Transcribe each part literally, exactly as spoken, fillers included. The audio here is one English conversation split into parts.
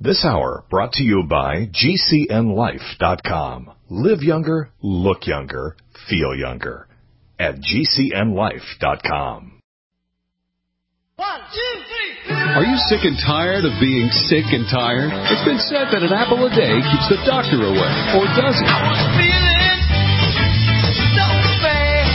This hour brought to you by G C N life dot com. Live younger, look younger, feel younger at G C N life dot com. One, two, three. Are you sick and tired of being sick and tired? It's been said that an apple a day keeps the doctor away. Or does it? I was feeling so bad.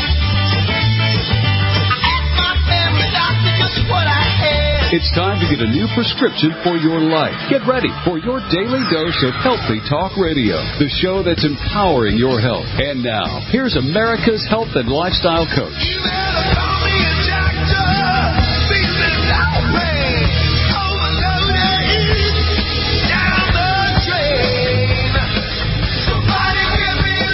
I asked my family doctor just what I had. It's time to get a new prescription for your life. Get ready for your daily dose of Healthy Talk Radio, the show that's empowering your health. And now, here's America's health and lifestyle coach. You better call me a doctor. Feeling lonely. Overloaded. Down the drain. Somebody give me a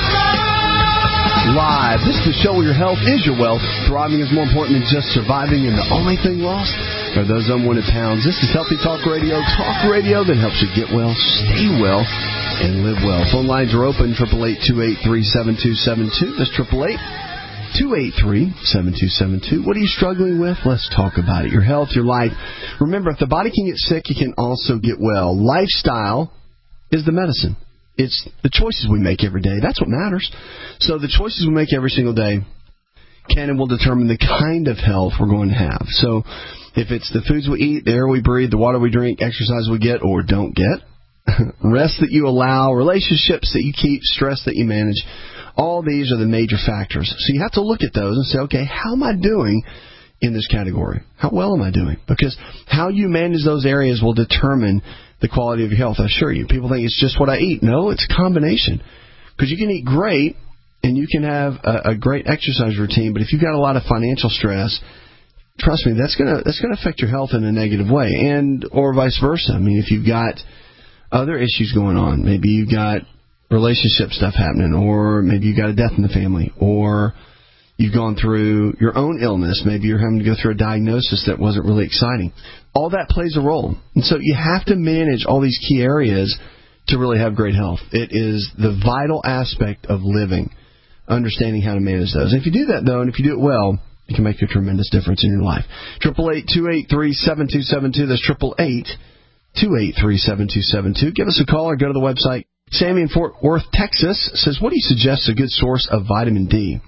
doctor. Live. This is the show where your health is your wealth. Thriving is more important than just surviving, and the only thing lost are those unwanted pounds. This is Healthy Talk Radio, talk radio that helps you get well, stay well, and live well. Phone lines are open, eight eight eight, two eight three, seven two seven two. That's eight eight eight, two eight three, seven two seven two. What are you struggling with? Let's talk about it. Your health, your life. Remember, if the body can get sick, it can also get well. Lifestyle is the medicine. It's the choices we make every day. That's what matters. So the choices we make every single day can and will determine the kind of health we're going to have. So if it's the foods we eat, the air we breathe, the water we drink, exercise we get or don't get, rest that you allow, relationships that you keep, stress that you manage, all these are the major factors. So you have to look at those and say, okay, how am I doing in this category? How well am I doing? Because how you manage those areas will determine the quality of your health, I assure you. People think it's just what I eat. No, it's a combination. Because you can eat great and you can have a, a great exercise routine, but if you've got a lot of financial stress, trust me, that's gonna that's gonna affect your health in a negative way, and or vice versa. I mean, if you've got other issues going on, maybe you've got relationship stuff happening, or maybe you've got a death in the family, or you've gone through your own illness, maybe you're having to go through a diagnosis that wasn't really exciting. All that plays a role, and so you have to manage all these key areas to really have great health. It is the vital aspect of living, understanding how to manage those. And if you do that, though, and if you do it well, it can make a tremendous difference in your life. eight eight eight, two eight three, seven two seven two. That's eight eight eight, two eight three, seven two seven two. Give us a call or go to the website. Sammy in Fort Worth, Texas says, what do you suggest is a good source of vitamin D?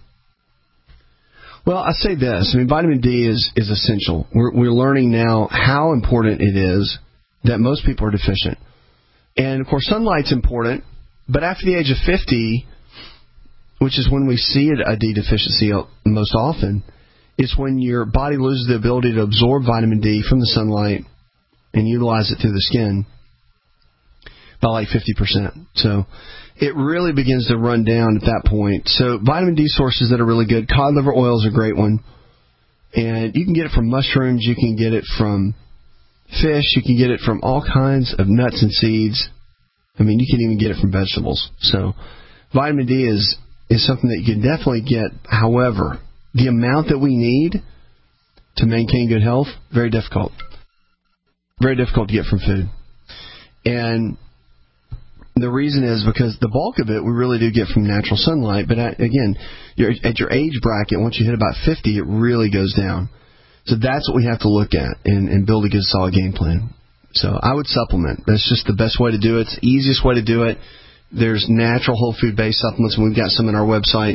Well, I say this. I mean, vitamin D is, is essential. We're, we're learning now how important it is that most people are deficient. And, of course, sunlight's important, but after the age of fifty, which is when we see a D deficiency most often, it's when your body loses the ability to absorb vitamin D from the sunlight and utilize it through the skin by like fifty percent. So it really begins to run down at that point. So vitamin D sources that are really good. Cod liver oil is a great one. And you can get it from mushrooms. You can get it from fish. You can get it from all kinds of nuts and seeds. I mean, you can even get it from vegetables. So vitamin D is, is something that you can definitely get. However, the amount that we need to maintain good health, very difficult. Very difficult to get from food. And the reason is because the bulk of it we really do get from natural sunlight. But at, again, you're, at your age bracket, once you hit about fifty, it really goes down. So that's what we have to look at and, and build a good, solid game plan. So I would supplement. That's just the best way to do it. It's the easiest way to do it. There's natural whole food-based supplements, and we've got some on our website.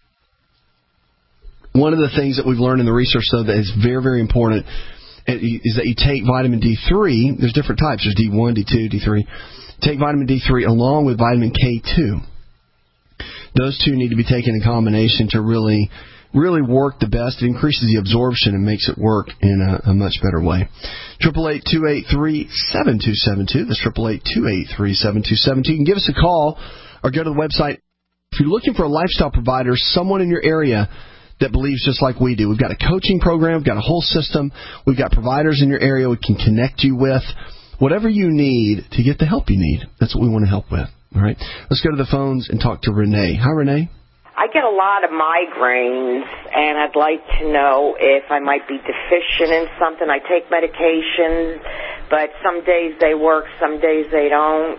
One of the things that we've learned in the research, though, that is very, very important is that you take vitamin D three. There's different types. There's D one, D two, D three. Take vitamin D three along with vitamin K two. Those two need to be taken in combination to really, really work the best. It increases the absorption and makes it work in a, a much better way. eight eight eight, two eight three, seven two seven two. That's eight eight eight, two eight three, seven two seven two. You can give us a call or go to the website. If you're looking for a lifestyle provider, someone in your area that believes just like we do. We've got a coaching program. We've got a whole system. We've got providers in your area we can connect you with. Whatever you need to get the help you need, that's what we want to help with. All right? Let's go to the phones and talk to Renee. Hi, Renee. I get a lot of migraines, and I'd like to know if I might be deficient in something. I take medications, but some days they work, some days they don't.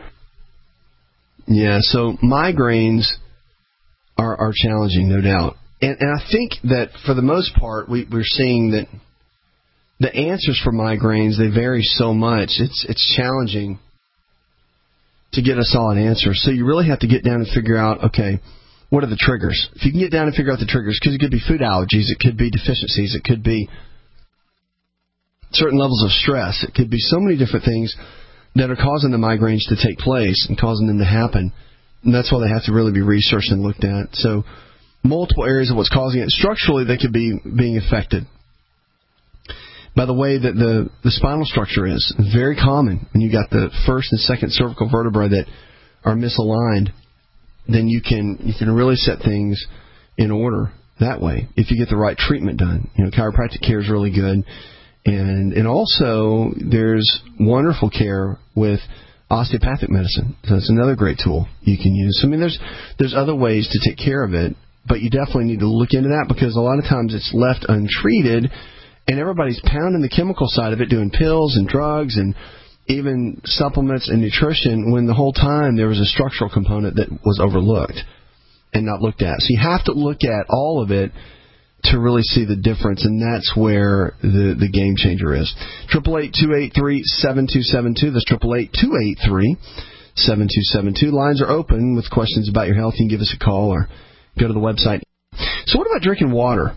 Yeah, so migraines are, are challenging, no doubt. And, and I think that for the most part, we, we're seeing that the answers for migraines, they vary so much. It's it's challenging to get a solid answer. So you really have to get down and figure out, okay, what are the triggers? If you can get down and figure out the triggers, because it could be food allergies, it could be deficiencies, it could be certain levels of stress, it could be so many different things that are causing the migraines to take place and causing them to happen. And that's why they have to really be researched and looked at. So multiple areas of what's causing it. Structurally, they could be being affected by the way that the, the spinal structure is. Very common. When you got the first and second cervical vertebrae that are misaligned, then you can you can really set things in order that way if you get the right treatment done. You know, chiropractic care is really good. And and also there's wonderful care with osteopathic medicine. So it's another great tool you can use. I mean, there's there's other ways to take care of it, but you definitely need to look into that because a lot of times it's left untreated, and everybody's pounding the chemical side of it, doing pills and drugs and even supplements and nutrition, when the whole time there was a structural component that was overlooked and not looked at. So you have to look at all of it to really see the difference, and that's where the, the game changer is. eight eight eight, two eight three, seven two seven two. That's eight eight eight, two eight three, seven two seven two. Lines are open with questions about your health. You can give us a call or go to the website. So what about drinking water?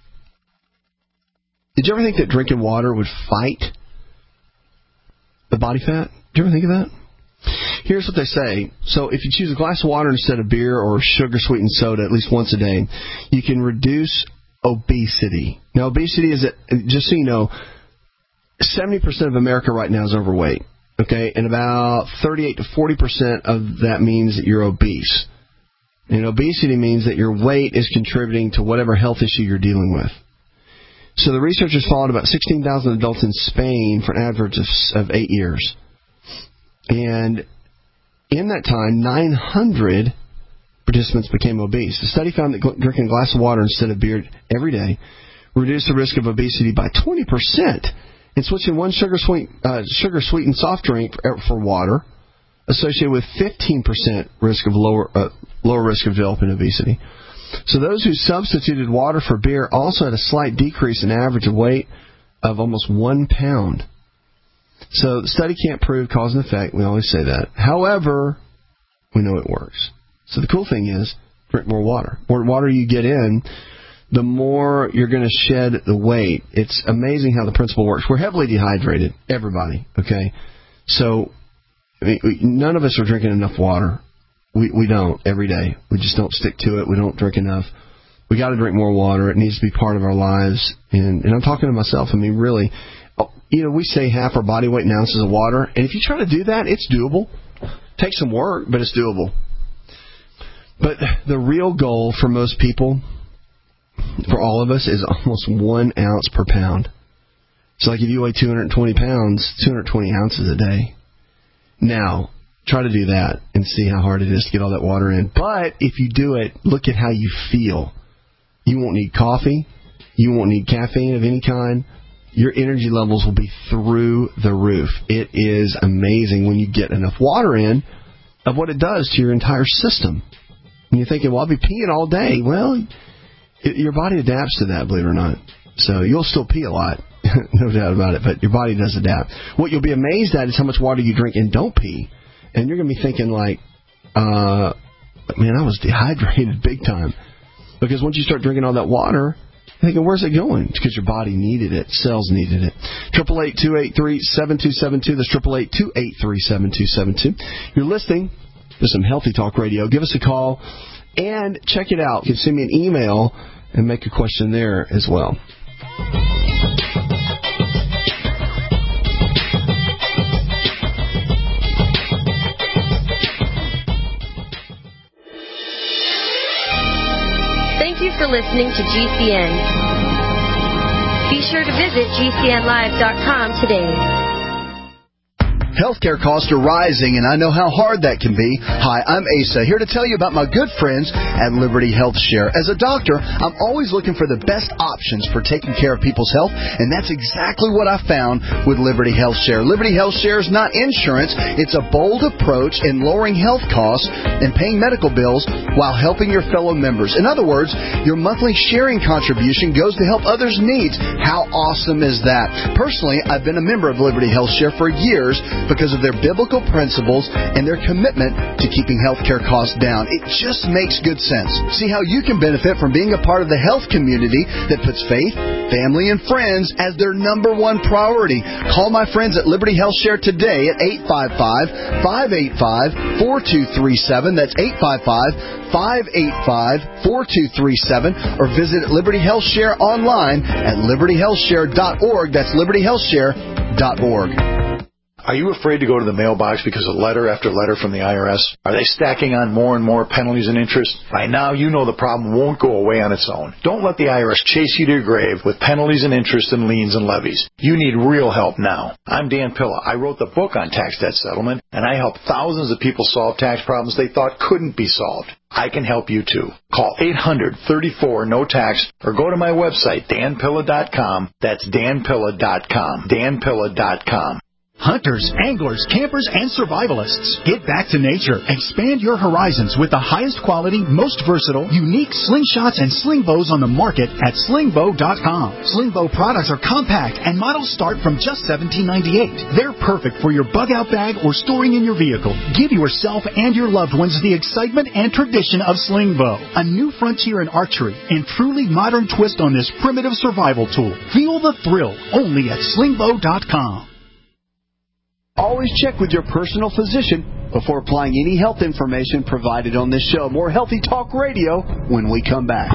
Did you ever think that drinking water would fight the body fat? Did you ever think of that? Here's what they say. So if you choose a glass of water instead of beer or sugar-sweetened soda at least once a day, you can reduce obesity. Now, obesity is, just so you know, seventy percent of America right now is overweight. Okay? And about thirty-eight to forty percent of that means that you're obese. And obesity means that your weight is contributing to whatever health issue you're dealing with. So the researchers followed about sixteen thousand adults in Spain for an average of, of eight years. And in that time, nine hundred participants became obese. The study found that drinking a glass of water instead of beer every day reduced the risk of obesity by twenty percent. And switching one sugar-sweet, uh, sugar-sweetened soft drink for, for water associated with fifteen percent risk of lower uh, lower risk of developing obesity. So those who substituted water for beer also had a slight decrease in average of weight of almost one pound. So the study can't prove cause and effect. We always say that. However, we know it works. So the cool thing is, drink more water. The more water you get in, the more you're going to shed the weight. It's amazing how the principle works. We're heavily dehydrated, everybody, okay? So I mean, we, none of us are drinking enough water. We we don't every day. We just don't stick to it. We don't drink enough. We got to drink more water. It needs to be part of our lives. And, and I'm talking to myself. I mean, really, you know, we say half our body weight in ounces of water. And if you try to do that, it's doable. Takes some work, but it's doable. But the real goal for most people, for all of us, is almost one ounce per pound. So like if you weigh two hundred twenty pounds, two hundred twenty ounces a day. Now, try to do that and see how hard it is to get all that water in. But if you do it, look at how you feel. You won't need coffee. You won't need caffeine of any kind. Your energy levels will be through the roof. It is amazing when you get enough water in of what it does to your entire system. And you're thinking, well, I'll be peeing all day. Well, it, your body adapts to that, believe it or not. So you'll still pee a lot, no doubt about it, but your body does adapt. What you'll be amazed at is how much water you drink and don't pee. And you're going to be thinking like, uh, man, I was dehydrated big time. Because once you start drinking all that water, you're thinking, where's it going? It's because your body needed it. Cells needed it. eight eight eight, two eight three, seven two seven two. That's eight eight eight, two eight three, seven two seven two. You're listening to some Healthy Talk Radio. Give us a call and check it out. You can send me an email and make a question there as well. Thank you for listening to G C N. Be sure to visit G C N live dot com today. Healthcare costs are rising, and I know how hard that can be. Hi, I'm Asa, here to tell you about my good friends at Liberty Health Share. As a doctor, I'm always looking for the best options for taking care of people's health, and that's exactly what I found with Liberty Health Share. Liberty Health Share is not insurance. It's a bold approach in lowering health costs and paying medical bills while helping your fellow members. In other words, your monthly sharing contribution goes to help others' needs. How awesome is that? Personally, I've been a member of Liberty Health Share for years because of their biblical principles and their commitment to keeping healthcare costs down. It just makes good sense. See how you can benefit from being a part of the health community that puts faith, family, and friends as their number one priority. Call my friends at Liberty Health Share today at eight five five, five eight five, four two three seven. That's eight five five, five eight five, four two three seven. Or visit Liberty Health Share online at liberty health share dot org. That's liberty health share dot org. Are you afraid to go to the mailbox because of letter after letter from the I R S? Are they stacking on more and more penalties and interest? By now, you know the problem won't go away on its own. Don't let the I R S chase you to your grave with penalties and interest and liens and levies. You need real help now. I'm Dan Pilla. I wrote the book on tax debt settlement, and I help thousands of people solve tax problems they thought couldn't be solved. I can help you too. Call eight hundred, thirty-four, no tax or go to my website, dan pilla dot com. That's dan pilla dot com. dan pilla dot com. Hunters, anglers, campers, and survivalists. Get back to nature. Expand your horizons with the highest quality, most versatile, unique slingshots and sling bows on the market at sling bow dot com. Sling bow products are compact and models start from just seventeen ninety-eight. They're perfect for your bug-out bag or storing in your vehicle. Give yourself and your loved ones the excitement and tradition of sling bow. A new frontier in archery and truly modern twist on this primitive survival tool. Feel the thrill only at sling bow dot com. Always check with your personal physician before applying any health information provided on this show. More Healthy Talk Radio when we come back.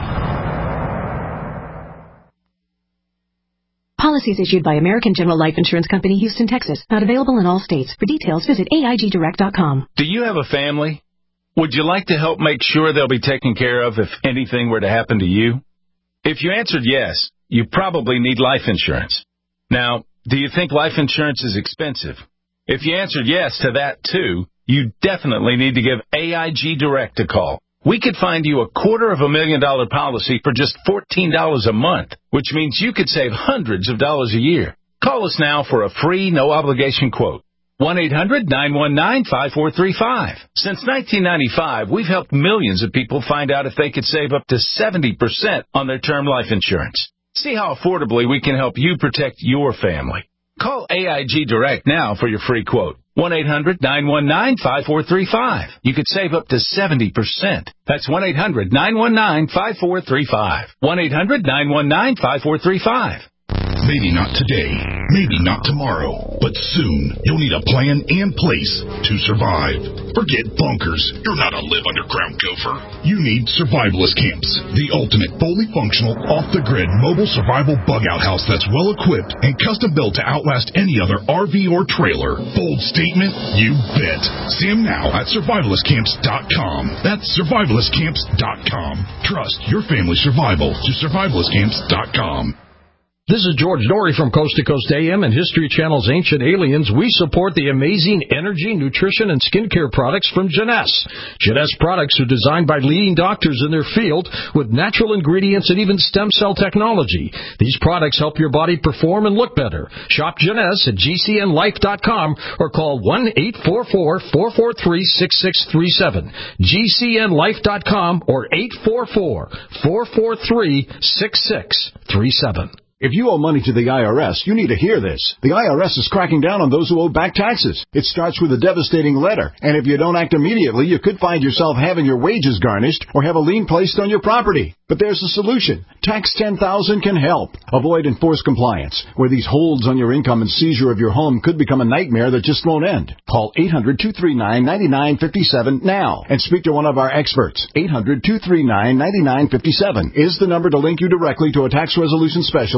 Policies issued by American General Life Insurance Company, Houston, Texas. Not available in all states. For details, visit A I G direct dot com. Do you have a family? Would you like to help make sure they'll be taken care of if anything were to happen to you? If you answered yes, you probably need life insurance. Now, do you think life insurance is expensive? If you answered yes to that, too, you definitely need to give A I G Direct a call. We could find you a quarter of a million dollar policy for just fourteen dollars a month, which means you could save hundreds of dollars a year. Call us now for a free, no-obligation quote. one eight hundred, nine one nine, five four three five. Since nineteen ninety-five, we've helped millions of people find out if they could save up to seventy percent on their term life insurance. See how affordably we can help you protect your family. Call A I G Direct now for your free quote. one eight hundred, nine one nine, five four three five. You could save up to seventy percent. That's one eight hundred, nine one nine, five four three five. one eight hundred, nine one nine, five four three five. Maybe not today, maybe not tomorrow, but soon you'll need a plan and place to survive. Forget bunkers. You're not a live underground gopher. You need Survivalist Camps, the ultimate fully functional, off-the-grid mobile survival bug-out house that's well-equipped and custom-built to outlast any other R V or trailer. Bold statement? You bet. See them now at survivalist camps dot com. That's survivalist camps dot com. Trust your family's survival to survivalist camps dot com. This is George Norrie from Coast to Coast A M and History Channel's Ancient Aliens. We support the amazing energy, nutrition, and skincare products from Jeunesse. Jeunesse products are designed by leading doctors in their field with natural ingredients and even stem cell technology. These products help your body perform and look better. Shop Jeunesse at G C N life dot com or call one eight four four, four four three, six six three seven. G C N life dot com or eight four four, four four three, six six three seven. If you owe money to the I R S, you need to hear this. The I R S is cracking down on those who owe back taxes. It starts with a devastating letter, and if you don't act immediately, you could find yourself having your wages garnished or have a lien placed on your property. But there's a solution. Tax ten thousand can help. Avoid enforced compliance, where these holds on your income and seizure of your home could become a nightmare that just won't end. Call eight hundred, two three nine, nine nine five seven now and speak to one of our experts. eight hundred, two three nine, nine nine five seven is the number to link you directly to a tax resolution specialist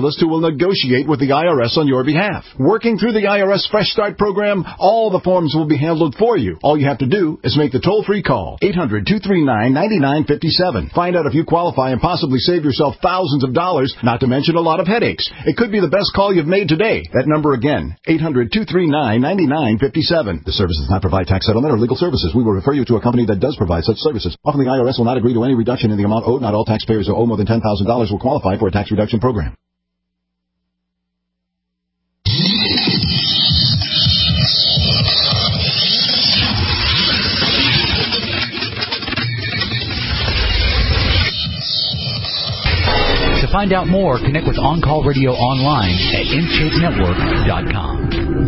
survivalist who will negotiate with the I R S on your behalf. Working through the I R S Fresh Start program, all the forms will be handled for you. All you have to do is make the toll-free call, eight hundred, two three nine, nine nine five seven. Find out if you qualify and possibly save yourself thousands of dollars, not to mention a lot of headaches. It could be the best call you've made today. That number again, eight hundred, two three nine, nine nine five seven. The service does not provide tax settlement or legal services. We will refer you to a company that does provide such services. Often the I R S will not agree to any reduction in the amount owed. Not all taxpayers who owe more than ten thousand dollars will qualify for a tax reduction program. To find out more, connect with On Call Radio online at in shape network dot com.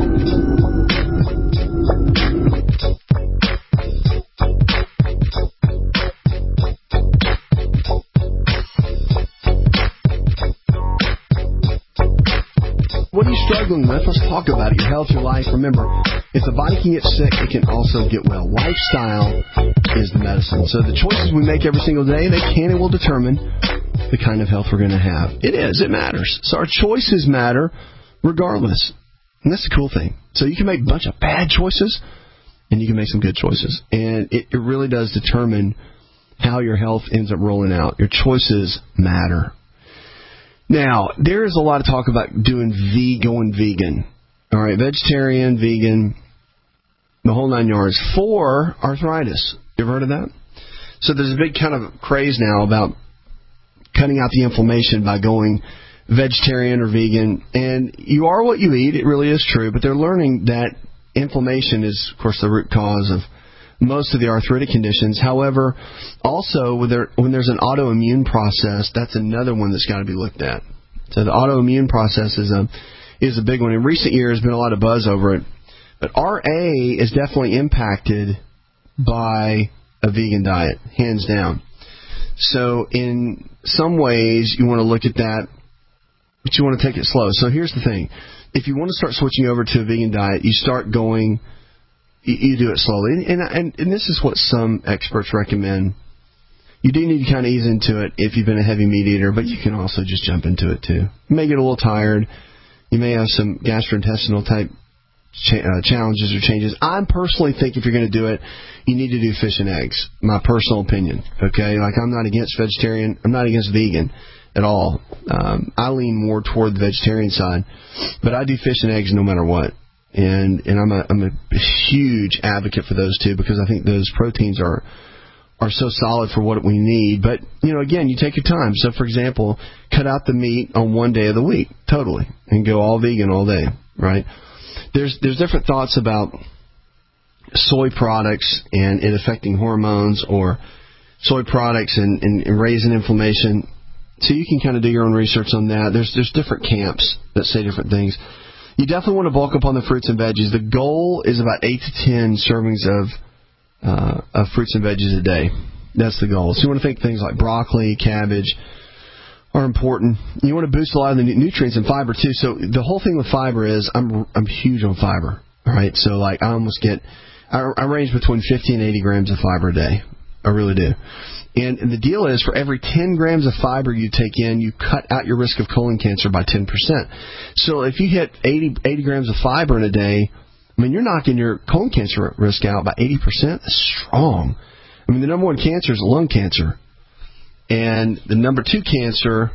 What are you struggling with? Let's talk about it. Your health, your life. Remember, if the body can get sick, it can also get well. Lifestyle is the medicine. So the choices we make every single day, they can and will determine the kind of health we're going to have. It is. It matters. So our choices matter regardless. And that's the cool thing. So you can make a bunch of bad choices, and you can make some good choices. And it, it really does determine how your health ends up rolling out. Your choices matter. Now, there is a lot of talk about doing v going vegan. All right, vegetarian, vegan, the whole nine yards for arthritis. You ever heard of that? So there's a big kind of craze now about cutting out the inflammation by going vegetarian or vegan. And you are what you eat. It really is true. But they're learning that inflammation is, of course, the root cause of most of the arthritic conditions. However, also when, there, when there's an autoimmune process, that's another one that's got to be looked at. So the autoimmune process is a, is a big one. In recent years, there's been a lot of buzz over it. But R A is definitely impacted by a vegan diet, hands down. So in some ways, you want to look at that, but you want to take it slow. So here's the thing. If you want to start switching over to a vegan diet, you start going... You do it slowly, and, and and this is what some experts recommend. You do need to kind of ease into it if you've been a heavy meat eater, but you can also just jump into it too. You may get a little tired. You may have some gastrointestinal type cha- uh, challenges or changes. I personally think if you're going to do it, you need to do fish and eggs. My personal opinion. Okay, like I'm not against vegetarian. I'm not against vegan at all. Um, I lean more toward the vegetarian side, but I do fish and eggs no matter what. And and I'm a I'm a huge advocate for those two because I think those proteins are are so solid for what we need. But, you know, again, you take your time. So, for example, cut out the meat on one day of the week, totally, and go all vegan all day, right? There's there's different thoughts about soy products and it affecting hormones or soy products and, and, and raising inflammation. So you can kind of do your own research on that. There's there's different camps that say different things. You definitely want to bulk up on the fruits and veggies. The goal is about eight to ten servings of uh, of fruits and veggies a day. That's the goal. So you want to think things like broccoli, cabbage are important. You want to boost a lot of the nutrients and fiber too. So the whole thing with fiber is I'm I'm huge on fiber. All right, so like I almost get I, I range between fifty and eighty grams of fiber a day. I really do. And, and the deal is, for every ten grams of fiber you take in, you cut out your risk of colon cancer by ten percent. So if you hit eighty, eighty grams of fiber in a day, I mean, you're knocking your colon cancer risk out by eighty percent. That's strong. I mean, the number one cancer is lung cancer. And the number two cancer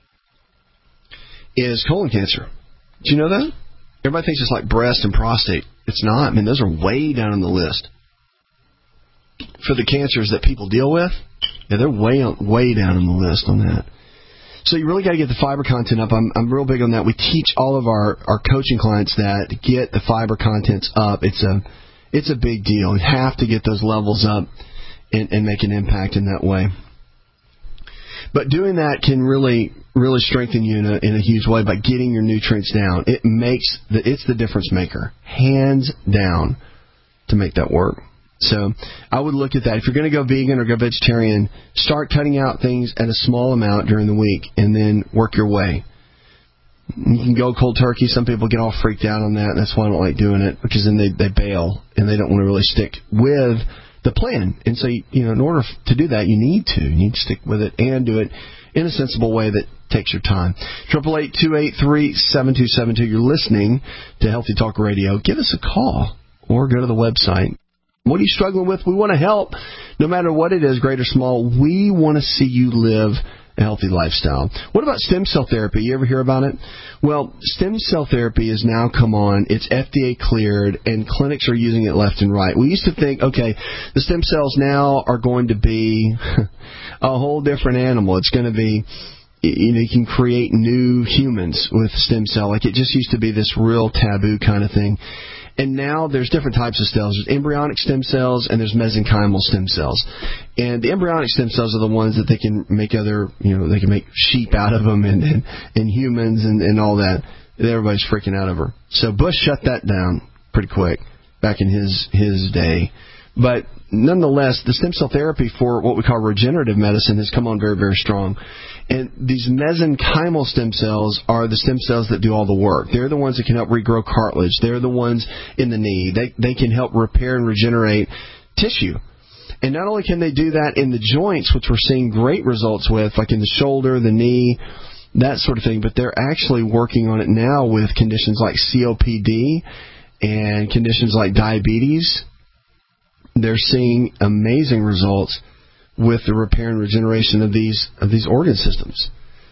is colon cancer. Do you know that? Everybody thinks it's like breast and prostate. It's not. I mean, those are way down on the list. For the cancers that people deal with, yeah, they're way way down on the list on that. So you really got to get the fiber content up. I'm I'm real big on that. We teach all of our, our coaching clients that to get the fiber contents up. It's a it's a big deal. You have to get those levels up and, and make an impact in that way. But doing that can really really strengthen you in a, in a huge way by getting your nutrients down. It makes the it's the difference maker, hands down, to make that work. So I would look at that. If you're going to go vegan or go vegetarian, start cutting out things at a small amount during the week and then work your way. You can go cold turkey. Some people get all freaked out on that. That's why I don't like doing it, because then they, they bail and they don't want to really stick with the plan. And so, you know, in order to do that, you need to. You need to stick with it and do it in a sensible way that takes your time. Triple eight two eight three seven two seven two. You're listening to Healthy Talk Radio. Give us a call or go to the website. What are you struggling with? We want to help. No matter what it is, great or small, we want to see you live a healthy lifestyle. What about stem cell therapy? You ever hear about it? Well, stem cell therapy has now come on. It's F D A cleared, and clinics are using it left and right. We used to think, okay, the stem cells now are going to be a whole different animal. It's going to be, you know, you can create new humans with stem cell. Like, it just used to be this real taboo kind of thing. And now there's different types of cells. There's embryonic stem cells and there's mesenchymal stem cells. And the embryonic stem cells are the ones that they can make other, you know, they can make sheep out of them and, and, and humans and, and all that. Everybody's freaking out over. So Bush shut that down pretty quick back in his, his day. But nonetheless, the stem cell therapy for what we call regenerative medicine has come on very, very strong. And these mesenchymal stem cells are the stem cells that do all the work. They're the ones that can help regrow cartilage. They're the ones in the knee. They they can help repair and regenerate tissue. And not only can they do that in the joints, which we're seeing great results with, like in the shoulder, the knee, that sort of thing, but they're actually working on it now with conditions like C O P D and conditions like diabetes. They're seeing amazing results with the repair and regeneration of these of these organ systems.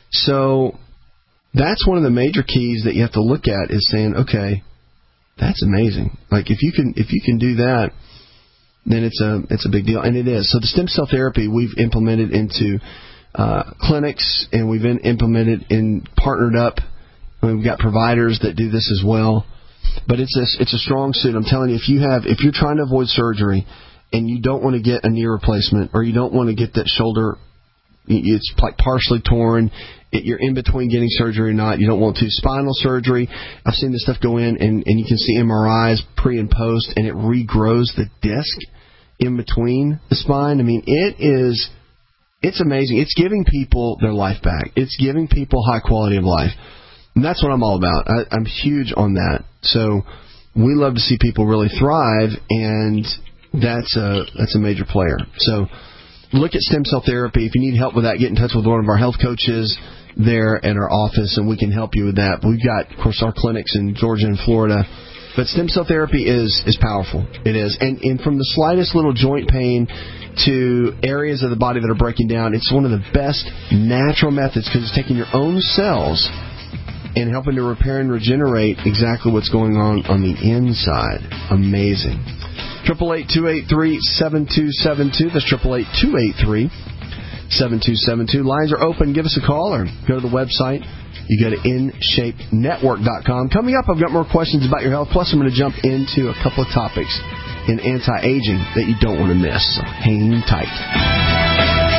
So that's one of the major keys that you have to look at, is saying, okay, that's amazing. Like, if you can if you can do that, then it's a it's a big deal, and it is. So the stem cell therapy we've implemented into uh, clinics, and we've been implemented in partnered up. We've got providers that do this as well. But it's a, it's a strong suit. I'm telling you, if you have, if you're trying to avoid surgery and you don't want to get a knee replacement, or you don't want to get that shoulder, it's like partially torn, it, you're in between getting surgery or not, you don't want to. Spinal surgery, I've seen this stuff go in, and, and you can see M R Is pre and post, and it regrows the disc in between the spine. I mean, it is, it's amazing. It's giving people their life back. It's giving people high quality of life. And that's what I'm all about. I, I'm huge on that. So we love to see people really thrive, and that's a that's a major player. So look at stem cell therapy. If you need help with that, get in touch with one of our health coaches there at our office, and we can help you with that. We've got, of course, our clinics in Georgia and Florida. But stem cell therapy is, is powerful. It is. And, and from the slightest little joint pain to areas of the body that are breaking down, it's one of the best natural methods, because it's taking your own cells and helping to repair and regenerate exactly what's going on on the inside. Amazing. triple eight two eight three seven two seven two. That's triple eight two eight three seven two seven two. Lines are open. Give us a call or go to the website. You go to in shape network dot com. Coming up, I've got more questions about your health. Plus, I'm going to jump into a couple of topics in anti-aging that you don't want to miss. So hang tight.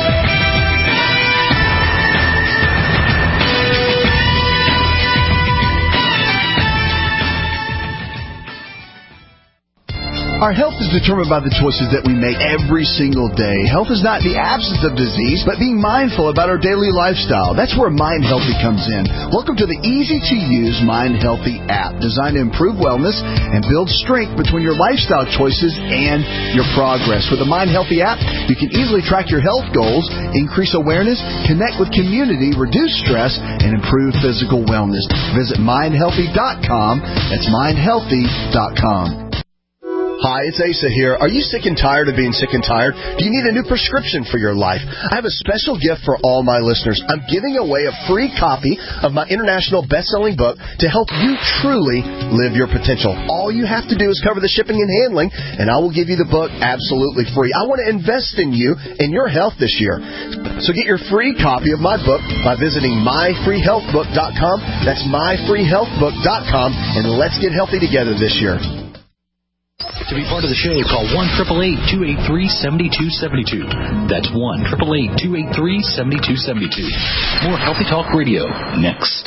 Our health is determined by the choices that we make every single day. Health is not the absence of disease, but being mindful about our daily lifestyle. That's where Mind Healthy comes in. Welcome to the easy-to-use Mind Healthy app, designed to improve wellness and build strength between your lifestyle choices and your progress. With the Mind Healthy app, you can easily track your health goals, increase awareness, connect with community, reduce stress, and improve physical wellness. Visit mind healthy dot com. That's mind healthy dot com. Hi, it's Asa here. Are you sick and tired of being sick and tired? Do you need a new prescription for your life? I have a special gift for all my listeners. I'm giving away a free copy of my international best-selling book to help you truly live your potential. All you have to do is cover the shipping and handling, and I will give you the book absolutely free. I want to invest in you and your health this year. So get your free copy of my book by visiting my free health book dot com. That's my free health book dot com, and let's get healthy together this year. To be part of the show, call one eight eight eight, two eight three, seven two seven two. That's one eight eight eight, two eight three, seven two seven two. More Healthy Talk Radio next.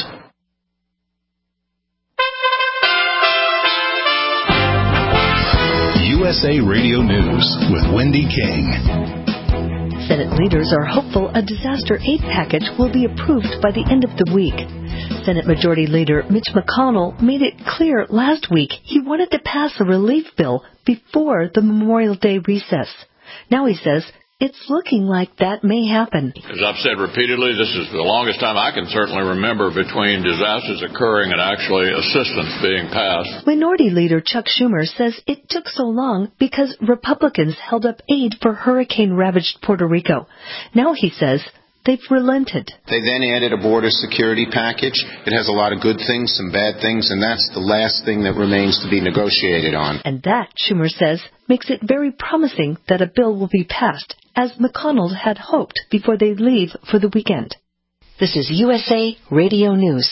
U S A Radio News with Wendy King. Senate leaders are hopeful a disaster aid package will be approved by the end of the week. Senate Majority Leader Mitch McConnell made it clear last week he wanted to pass a relief bill before the Memorial Day recess. Now he says it's looking like that may happen. As I've said repeatedly, this is the longest time I can certainly remember between disasters occurring and actually assistance being passed. Minority Leader Chuck Schumer says it took so long because Republicans held up aid for hurricane-ravaged Puerto Rico. Now he says they've relented. They then added a border security package. It has a lot of good things, some bad things, and that's the last thing that remains to be negotiated on. And that, Schumer says, makes it very promising that a bill will be passed, as McConnell had hoped before they leave for the weekend. This is U S A Radio News.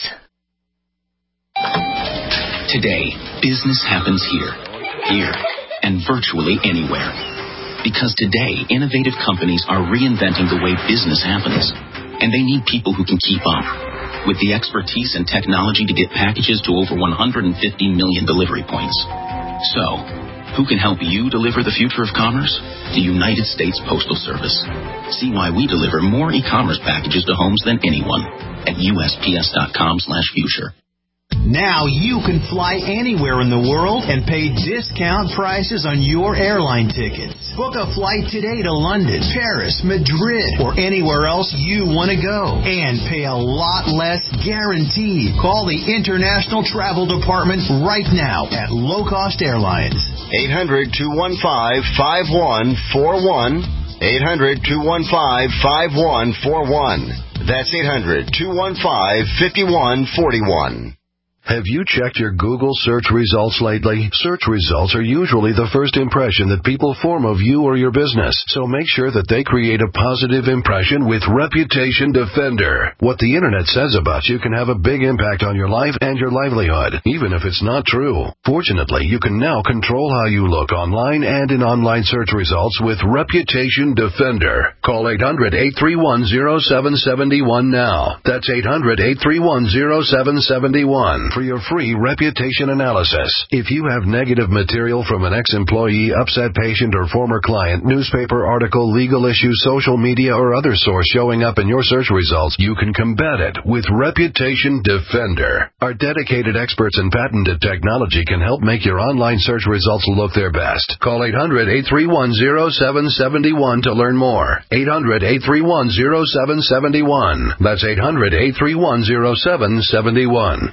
Today, business happens here, here, and virtually anywhere. Because today, innovative companies are reinventing the way business happens, and they need people who can keep up, with the expertise and technology to get packages to over one hundred fifty million delivery points. So, who can help you deliver the future of commerce? The United States Postal Service. See why we deliver more e-commerce packages to homes than anyone at U S P S dot com slash future. Now you can fly anywhere in the world and pay discount prices on your airline tickets. Book a flight today to London, Paris, Madrid, or anywhere else you want to go. And pay a lot less guaranteed. Call the International Travel Department right now at Low Cost Airlines. eight hundred, two one five, five one four one. eight hundred, two one five, five one four one. That's eight hundred, two one five, five one four one. Have you checked your Google search results lately? Search results are usually the first impression that people form of you or your business, so make sure that they create a positive impression with Reputation Defender. What the Internet says about you can have a big impact on your life and your livelihood, even if it's not true. Fortunately, you can now control how you look online and in online search results with Reputation Defender. Call eight hundred, eight three one, zero seven seven one now. That's eight hundred, eight three one, zero seven seven one. For your free reputation analysis. If you have negative material from an ex-employee, upset patient, or former client, newspaper article, legal issue, social media, or other source showing up in your search results, you can combat it with Reputation Defender. Our dedicated experts in patented technology can help make your online search results look their best. Call eight hundred, eight three one, zero seven seven one to learn more. eight hundred, eight three one, zero seven seven one. That's eight hundred, eight three one, zero seven seven one.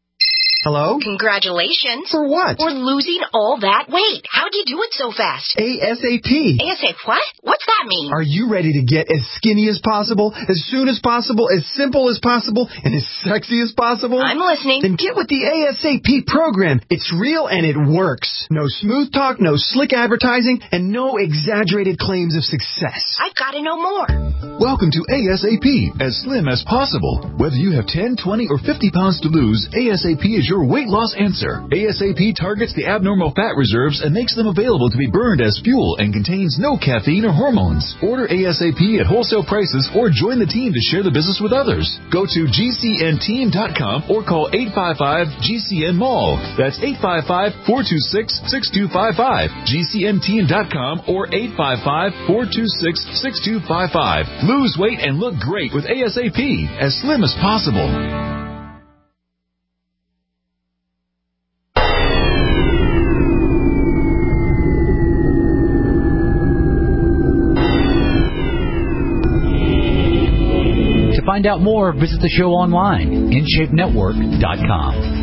Hello? Congratulations. For what? For losing all that weight. How'd you do it so fast? ASAP. ASAP what? What's that mean? Are you ready to get as skinny as possible, as soon as possible, as simple as possible, and as sexy as possible? I'm listening. Then get with the ASAP program. It's real and it works. No smooth talk, no slick advertising, and no exaggerated claims of success. I've got to know more. Welcome to ASAP, as slim as possible. Whether you have ten, twenty, or fifty pounds to lose, ASAP is your weight loss answer. ASAP targets the abnormal fat reserves and makes them available to be burned as fuel and contains no caffeine or hormones. Order ASAP at wholesale prices or join the team to share the business with others. Go to G C N team dot com or call eight five five G C N Mall. That's eight five five, four two six, six two five five. G C N team dot com or eight five five, four two six, six two five five. Lose weight and look great with ASAP, as slim as possible. To find out more, visit the show online, in shape network dot com.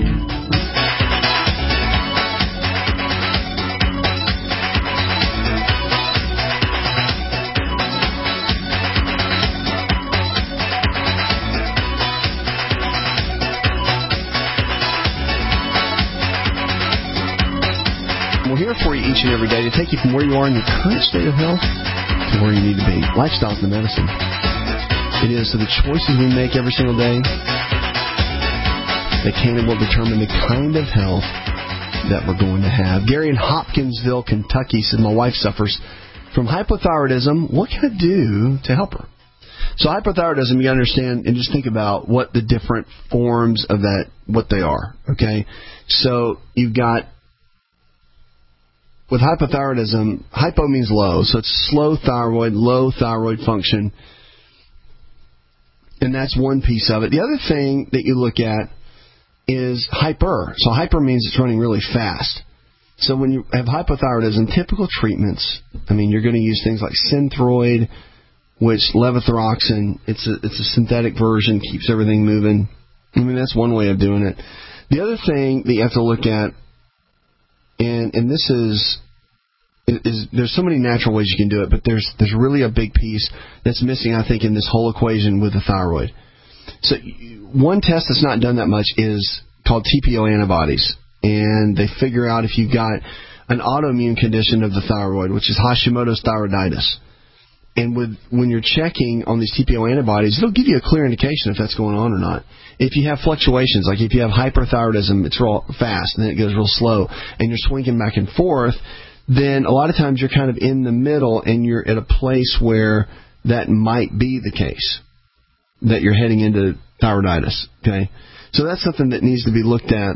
We're here for you each and every day to take you from where you are in your current state of health to where you need to be. Lifestyle's the medicine. It is. So the choices we make every single day, they can and will determine the kind of health that we're going to have. Gary in Hopkinsville, Kentucky says, my wife suffers from hypothyroidism. What can I do to help her? So hypothyroidism, you understand, and just think about what the different forms of that, what they are, okay? So you've got, with hypothyroidism, hypo means low, so it's slow thyroid, low thyroid function, and that's one piece of it. The other thing that you look at is hyper. So hyper means it's running really fast. So when you have hypothyroidism, typical treatments, I mean, you're going to use things like Synthroid, which levothyroxine, it's a, it's a synthetic version, keeps everything moving. I mean, that's one way of doing it. The other thing that you have to look at, and and this is, is there's so many natural ways you can do it, but there's there's really a big piece that's missing, I think, in this whole equation with the thyroid. So one test that's not done that much is called T P O antibodies, and they figure out if you've got an autoimmune condition of the thyroid, which is Hashimoto's thyroiditis. And with when you're checking on these T P O antibodies, it'll give you a clear indication if that's going on or not. If you have fluctuations, like if you have hyperthyroidism, it's real fast, and then it goes real slow, and you're swinging back and forth, then a lot of times you're kind of in the middle, and you're at a place where that might be the case, that you're heading into thyroiditis. Okay, so that's something that needs to be looked at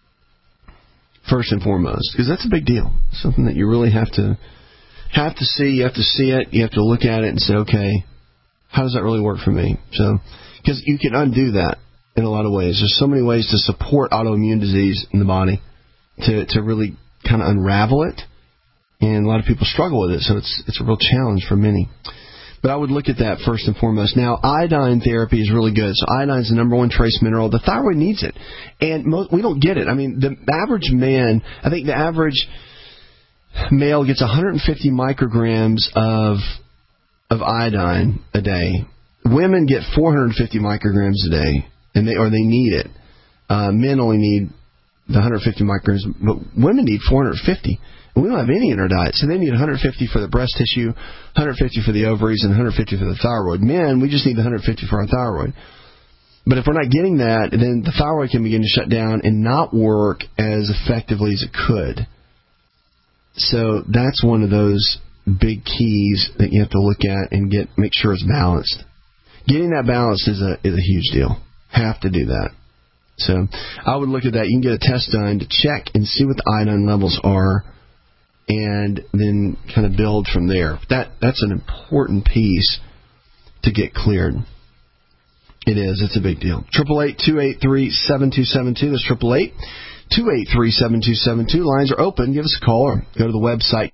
first and foremost, because that's a big deal. Something that you really have to have to see. You have to see it. You have to look at it and say, okay, how does that really work for me? So, because you can undo that in a lot of ways. There's so many ways to support autoimmune disease in the body to to really kind of unravel it, and a lot of people struggle with it. So it's it's a real challenge for many. But I would look at that first and foremost. Now, iodine therapy is really good. So iodine is the number one trace mineral. The thyroid needs it, and most, we don't get it. I mean, the average man, I think the average male gets one hundred fifty micrograms of of iodine a day. Women get four hundred fifty micrograms a day, and they or they need it. Uh, men only need the one hundred fifty micrograms, but women need four hundred fifty. And we don't have any in our diet, so they need one hundred fifty for the breast tissue, one hundred fifty for the ovaries, and one hundred fifty for the thyroid. Men, we just need one hundred fifty for our thyroid. But if we're not getting that, then the thyroid can begin to shut down and not work as effectively as it could. So that's one of those big keys that you have to look at and get make sure it's balanced. Getting that balanced is a is a huge deal. Have to do that. So I would look at that. You can get a test done to check and see what the iodine levels are, and then kind of build from there. That that's an important piece to get cleared. It is. It's a big deal. Triple eight two eight three seven two seven two. That's triple eight two eight three seven two seven two. Lines are open. Give us a call or go to the website.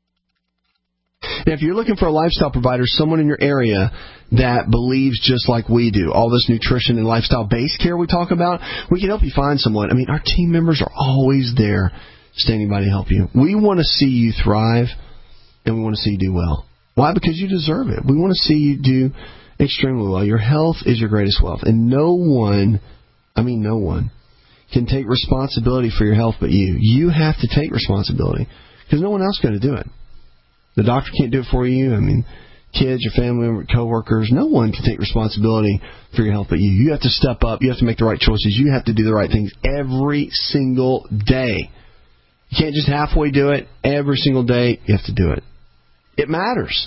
Now, if you're looking for a lifestyle provider, someone in your area that believes just like we do, all this nutrition and lifestyle-based care we talk about, we can help you find someone. I mean, our team members are always there standing by to help you. We want to see you thrive, and we want to see you do well. Why? Because you deserve it. We want to see you do extremely well. Your health is your greatest wealth, and no one, I mean no one, can take responsibility for your health but you. You have to take responsibility because no one else is going to do it. The doctor can't do it for you. I mean, kids, your family members, coworkers, no one can take responsibility for your health but you. You have to step up. You have to make the right choices. You have to do the right things every single day. You can't just halfway do it. Every single day, you have to do it. It matters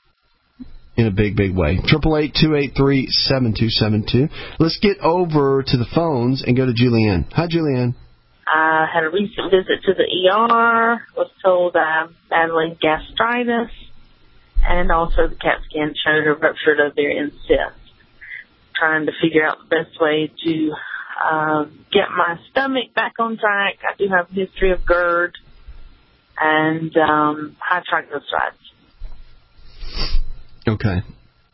in a big, big way. triple eight two eight three seven two seven two. Let's get over to the phones and go to Julianne. Hi, Julianne. I had a recent visit to the E R, was told I'm battling gastritis, and also the CAT scan showed a ruptured ovarian cyst. Trying to figure out the best way to uh, get my stomach back on track. I do have a history of GERD and um, high triglycerides. Okay.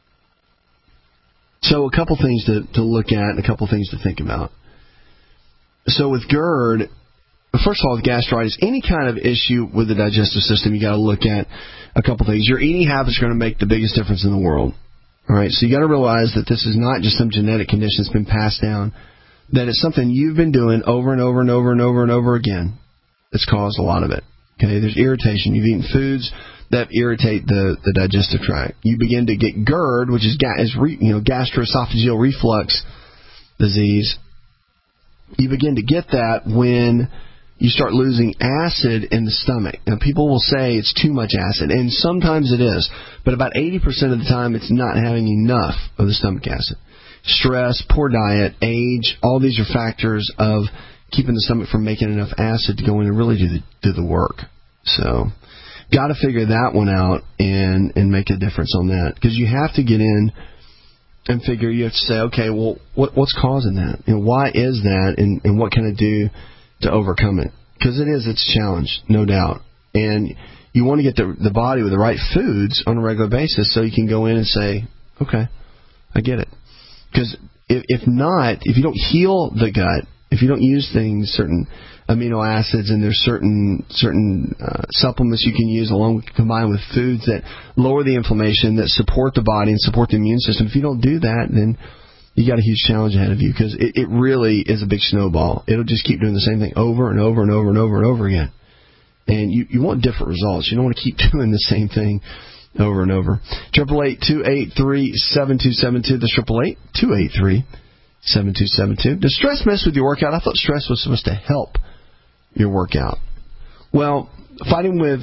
So a couple things to, to look at and a couple things to think about. So with GERD, first of all, with gastritis, any kind of issue with the digestive system, you got to look at a couple things. Your eating habits are going to make the biggest difference in the world. All right, so you got to realize that this is not just some genetic condition that's been passed down, that it's something you've been doing over and over and over and over and over again that's caused a lot of it. Okay, there's irritation. You've eaten foods that irritate the, the digestive tract. You begin to get GERD, which is, ga- is re, you know gastroesophageal reflux disease. You begin to get that when you start losing acid in the stomach. Now, people will say it's too much acid, and sometimes it is, but about eighty percent of the time it's not having enough of the stomach acid. Stress, poor diet, age, all these are factors of keeping the stomach from making enough acid to go in and really do the, do the work. So, got to figure that one out and, and make a difference on that, because you have to get in and figure, you have to say, okay, well, what, what's causing that? You know, why is that, and, and what can I do to overcome it? Because it is, it's a challenge, no doubt. And you want to get the, the body with the right foods on a regular basis so you can go in and say, okay, I get it. Because if, if not, if you don't heal the gut, if you don't use things, certain amino acids, and there's certain certain uh, supplements you can use along with, combined with foods that lower the inflammation, that support the body and support the immune system. If you don't do that, then you got a huge challenge ahead of you, because it, it really is a big snowball. It'll just keep doing the same thing over and over and over and over and over again. And you, you want different results. You don't want to keep doing the same thing over and over. Triple eight two eight three seven two seven two. The triple eight two eight three seven two seven two. Does stress mess with your workout? I thought stress was supposed to help your workout. Well, fighting with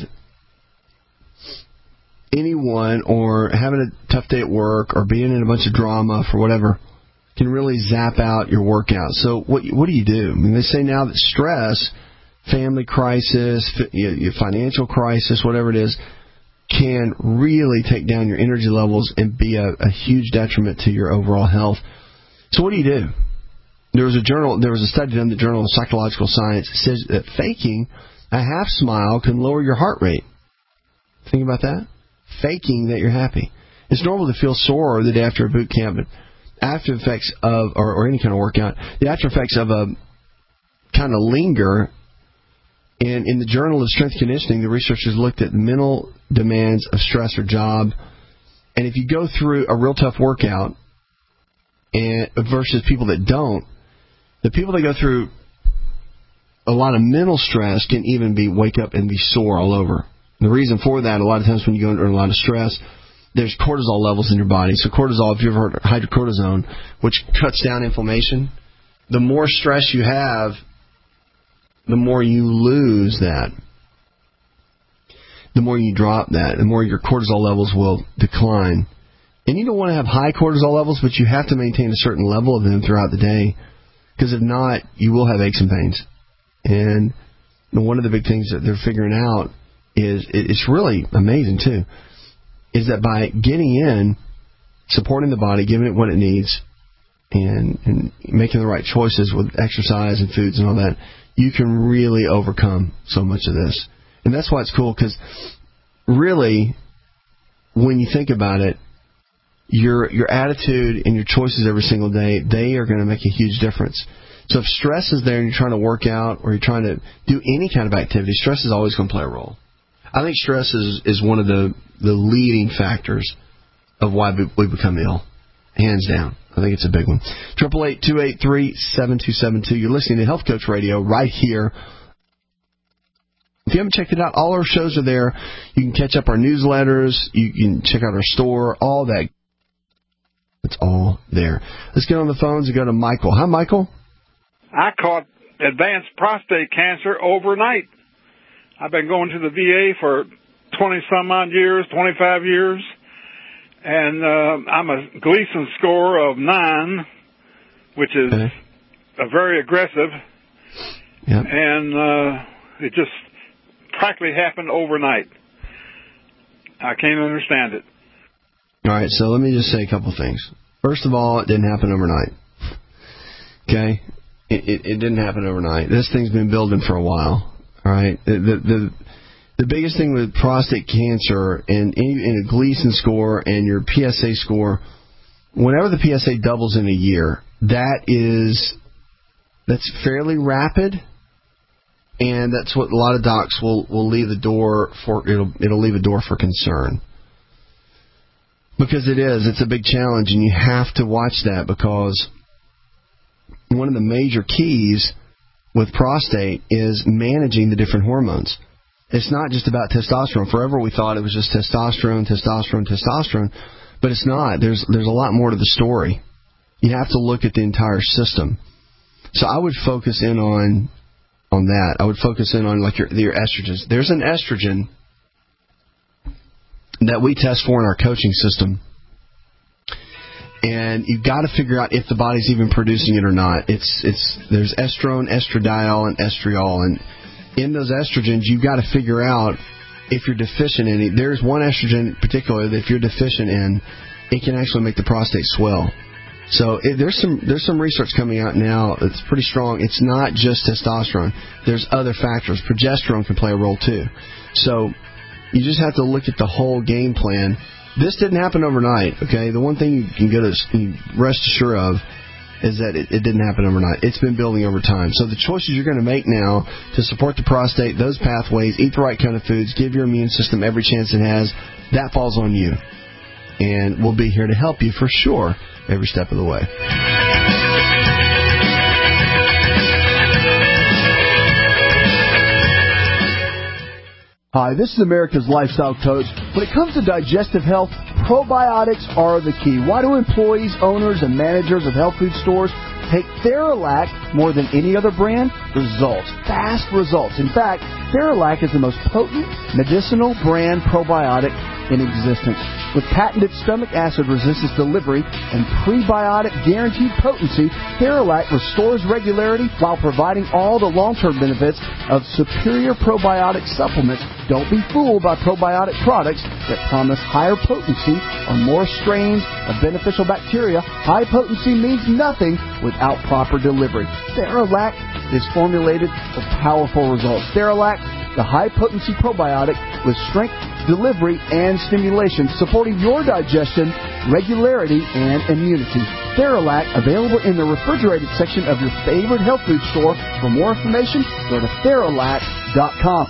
anyone or having a tough day at work or being in a bunch of drama for whatever can really zap out your workout. So what what do you do? I mean, they say now that stress, family crisis, financial crisis, whatever it is, can really take down your energy levels and be a, a huge detriment to your overall health. So what do you do? There was a journal. There was a study done in the Journal of Psychological Science that says that faking a half smile can lower your heart rate. Think about that. Faking that you're happy. It's normal to feel sore the day after a boot camp, but after effects of or, or any kind of workout, the after effects of a kind of linger. And in the Journal of Strength Conditioning, the researchers looked at the mental demands of stress or job. And if you go through a real tough workout and versus people that don't, the people that go through a lot of mental stress can even be wake up and be sore all over. The reason for that, a lot of times when you go under a lot of stress, there's cortisol levels in your body. So cortisol, if you've ever heard of hydrocortisone, which cuts down inflammation, the more stress you have, the more you lose that. The more you drop that, the more your cortisol levels will decline. And you don't want to have high cortisol levels, but you have to maintain a certain level of them throughout the day, because if not, you will have aches and pains. And one of the big things that they're figuring out is, it's really amazing too, is that by getting in, supporting the body, giving it what it needs, and, and making the right choices with exercise and foods and all that, you can really overcome so much of this. And that's why it's cool, because really, when you think about it, your your attitude and your choices every single day, they are going to make a huge difference. So if stress is there and you're trying to work out or you're trying to do any kind of activity, stress is always going to play a role. I think stress is, is one of the, the leading factors of why we become ill, hands down. I think it's a big one. Triple eight two eight three seven two seven two. You're listening to Health Coach Radio right here. If you haven't checked it out, all our shows are there. You can catch up our newsletters. You can check out our store. All that. It's all there. Let's get on the phones and go to Michael. Hi, Michael. I caught advanced prostate cancer overnight. I've been going to the V A for twenty-some-odd years, twenty-five years. And uh, I'm a Gleason score of nine, which is okay. a very aggressive. Yep. And uh, it just practically happened overnight. I can't understand it. All right, so let me just say a couple things. First of all, it didn't happen overnight. Okay? It, it, it didn't happen overnight. This thing's been building for a while. All right? The, the, the, the biggest thing with prostate cancer and in a Gleason score and your P S A score, whenever the P S A doubles in a year, that is, that's fairly rapid. And that's what a lot of docs will, will leave the door for, it'll, it'll leave a door for concern. Because it is, it's a big challenge, and you have to watch that, because one of the major keys with prostate is managing the different hormones. It's not just about testosterone. Forever we thought it was just testosterone, testosterone, testosterone, but it's not. There's there's a lot more to the story. You have to look at the entire system. So I would focus in on on that. I would focus in on like your your estrogens. There's an estrogen that we test for in our coaching system, and you've got to figure out if the body's even producing it or not. It's it's there's estrone, estradiol, and estriol, and in those estrogens, you've got to figure out if you're deficient in it. There's one estrogen in particular that if you're deficient in, it can actually make the prostate swell. So it, there's some there's some research coming out now that's pretty strong. It's not just testosterone. There's other factors. Progesterone can play a role too. So you just have to look at the whole game plan. This didn't happen overnight, okay? The one thing you can get us rest assured of is that it, it didn't happen overnight. It's been building over time. So the choices you're going to make now to support the prostate, those pathways, eat the right kind of foods, give your immune system every chance it has, that falls on you. And we'll be here to help you for sure every step of the way. Hi, this is America's Lifestyle Coach. When it comes to digestive health, probiotics are the key. Why do employees, owners, and managers of health food stores take Theralac more than any other brand? Results. Fast results. In fact, Theralac is the most potent medicinal brand probiotic in existence. With patented stomach acid resistance delivery and prebiotic guaranteed potency, Theralac restores regularity while providing all the long-term benefits of superior probiotic supplements. Don't be fooled by probiotic products that promise higher potency or more strains of beneficial bacteria. High potency means nothing without proper delivery. Theralac is formulated for powerful results. Theralac, the high-potency probiotic with strength, delivery, and stimulation, supporting your digestion, regularity, and immunity. Theralac, available in the refrigerated section of your favorite health food store. For more information, go to Theralac dot com.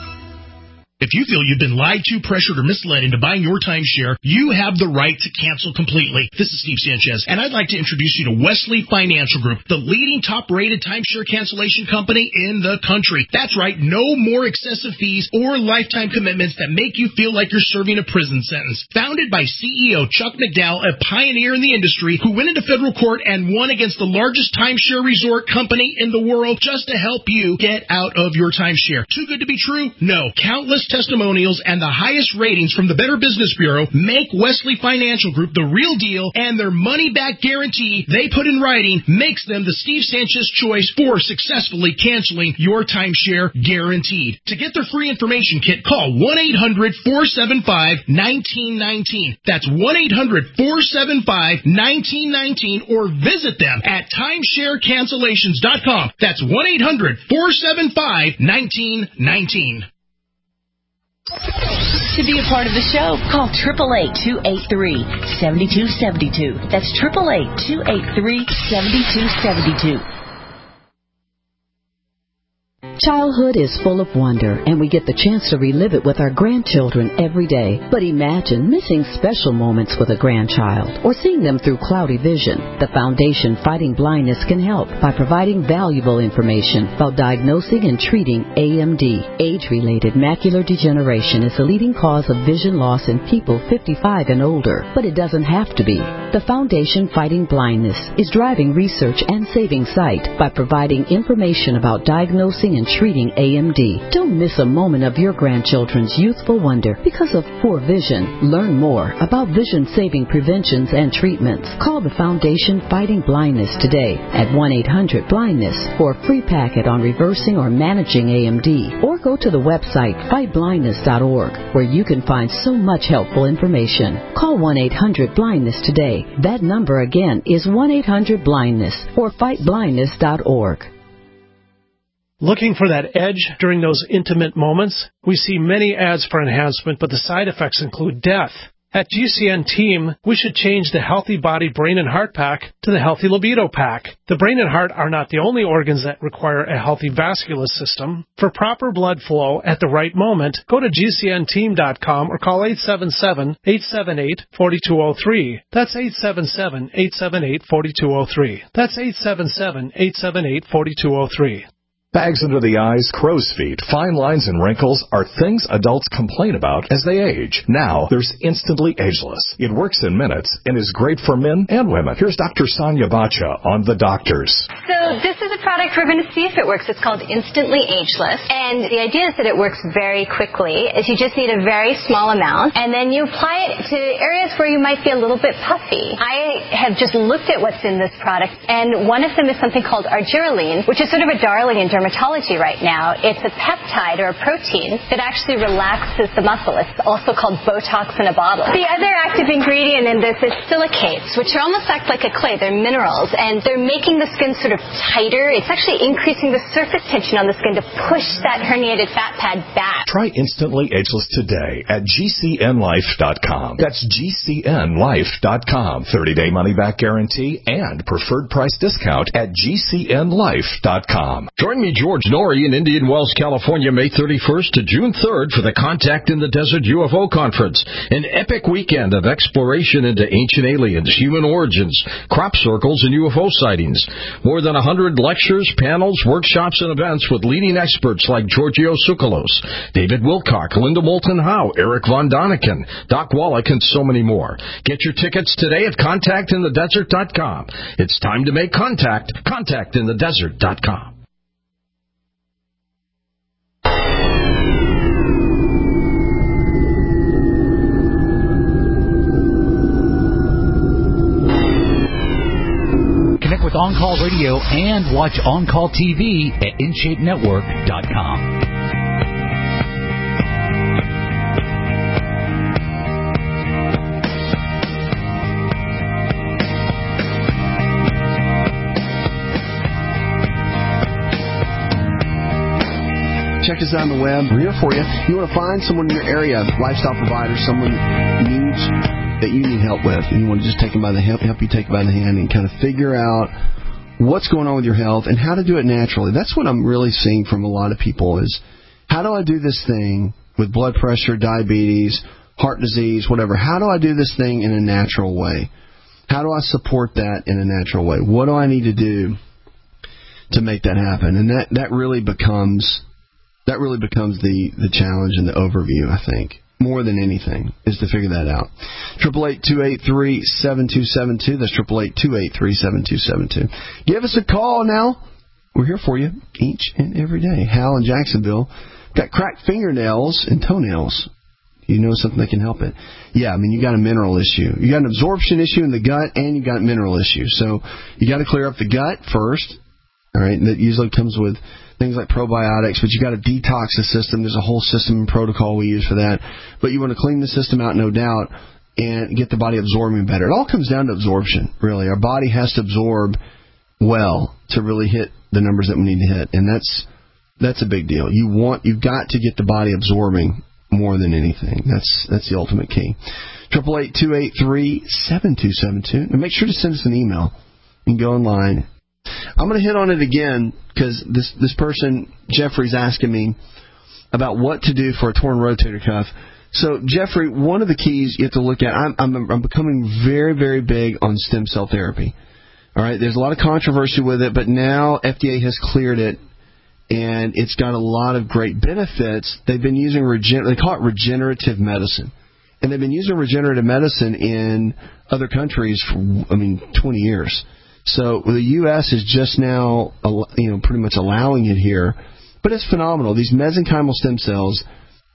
If you feel you've been lied to, pressured, or misled into buying your timeshare, you have the right to cancel completely. This is Steve Sanchez, and I'd like to introduce you to Wesley Financial Group, the leading top-rated timeshare cancellation company in the country. That's right, no more excessive fees or lifetime commitments that make you feel like you're serving a prison sentence. Founded by C E O Chuck McDowell, a pioneer in the industry who went into federal court and won against the largest timeshare resort company in the world just to help you get out of your timeshare. Too good to be true? No. Countless testimonials and the highest ratings from the Better Business Bureau make Wesley Financial Group the real deal, and their money-back guarantee they put in writing makes them the Steve Sanchez choice for successfully canceling your timeshare guaranteed. To get their free information kit, call one eight hundred four seven five one nine one nine. That's one eight hundred four seven five one nine one nine, or visit them at timeshare cancellations dot com. That's one eight hundred four seven five one nine one nine. To be a part of the show, call eight eight eight, two eight three, seven two seven two. That's eight eight eight, two eight three, seven two seven two. Childhood is full of wonder, and we get the chance to relive it with our grandchildren every day. But imagine missing special moments with a grandchild or seeing them through cloudy vision. The Foundation Fighting Blindness can help by providing valuable information about diagnosing and treating A M D. Age-related macular degeneration is the leading cause of vision loss in people fifty-five and older, but it doesn't have to be. The Foundation Fighting Blindness is driving research and saving sight by providing information about diagnosing and treating A M D. Don't miss a moment of your grandchildren's youthful wonder because of poor vision. Learn more about vision-saving preventions and treatments. Call the Foundation Fighting Blindness today at one eight hundred blindness for a free packet on reversing or managing A M D. Or go to the website fight blindness dot org, where you can find so much helpful information. Call one eight hundred blindness today. That number again is one eight hundred blindness or fight blindness dot org. Looking for that edge during those intimate moments? We see many ads for enhancement, but the side effects include death. At G C N Team, we should change the Healthy Body Brain and Heart Pack to the Healthy Libido Pack. The brain and heart are not the only organs that require a healthy vascular system. For proper blood flow at the right moment, go to G C N team dot com or call eight seven seven, eight seven eight, four two zero three. That's eight seven seven, eight seven eight, four two zero three. That's eight seven seven, eight seven eight, four two zero three. Bags under the eyes, crow's feet, fine lines, and wrinkles are things adults complain about as they age. Now, there's Instantly Ageless. It works in minutes and is great for men and women. Here's Doctor Sonia Bacha on The Doctors. So this is a product we're going to see if it works. It's called Instantly Ageless. And the idea is that it works very quickly. Is you just need a very small amount, and then you apply it to areas where you might be a little bit puffy. I have just looked at what's in this product, and one of them is something called argireline, which is sort of a darling in dermatology. dermatology right now. It's a peptide or a protein that actually relaxes the muscle. It's also called Botox in a bottle. The other active ingredient in this is silicates, which are almost act like a clay. They're minerals, and they're making the skin sort of tighter. It's actually increasing the surface tension on the skin to push that herniated fat pad back. Try Instantly Ageless today at G C N life dot com. That's G C N life dot com. thirty-day money-back guarantee and preferred price discount at G C N life dot com. Join me, George Norrie, in Indian Wells, California, May thirty-first to June third for the Contact in the Desert U F O Conference, an epic weekend of exploration into ancient aliens, human origins, crop circles, and U F O sightings. More than one hundred lectures, panels, workshops, and events with leading experts like Giorgio Tsoukalos, David Wilcock, Linda Moulton Howe, Eric Von Doniken, Doc Wallach, and so many more. Get your tickets today at contact in the desert dot com. It's time to make contact. contact in the desert dot com. Connect with On Call Radio and watch On Call T V at in shape network dot com. Check us out on the web. We're here for you. You want to find someone in your area, lifestyle provider, someone needs that you need help with, and you want to just take them by the help, help you take them by the hand and kind of figure out what's going on with your health and how to do it naturally. That's what I'm really seeing from a lot of people is, how do I do this thing with blood pressure, diabetes, heart disease, whatever? How do I do this thing in a natural way? How do I support that in a natural way? What do I need to do to make that happen? And that, that really becomes... That really becomes the, the challenge and the overview, I think, more than anything, is to figure that out. triple eight, two eight three, seven two seven two. That's triple eight, two eight three, seven two seven two. Give us a call now. We're here for you each and every day. Hal in Jacksonville got cracked fingernails and toenails. You know something that can help it. Yeah, I mean, you got a mineral issue. You got an absorption issue in the gut, and you got a mineral issue. So you got to clear up the gut first. All right, and that usually comes with things like probiotics, but you got to detox the system. There's a whole system and protocol we use for that. But you want to clean the system out, no doubt, and get the body absorbing better. It all comes down to absorption, really. Our body has to absorb well to really hit the numbers that we need to hit, and that's that's a big deal. You want you've got to get the body absorbing more than anything. That's that's the ultimate key. Triple eight two eight three seven two seven two, and make sure to send us an email. You can go online. I'm going to hit on it again because this this person, Jeffrey's asking me about what to do for a torn rotator cuff. So, Jeffrey, one of the keys you have to look at, I'm, I'm, I'm becoming very, very big on stem cell therapy. All right, there's a lot of controversy with it, but now F D A has cleared it, and it's got a lot of great benefits. They've been using, regen- they call it regenerative medicine. And they've been using regenerative medicine in other countries for, I mean, twenty years. So the U S is just now, you know, pretty much allowing it here. But it's phenomenal. These mesenchymal stem cells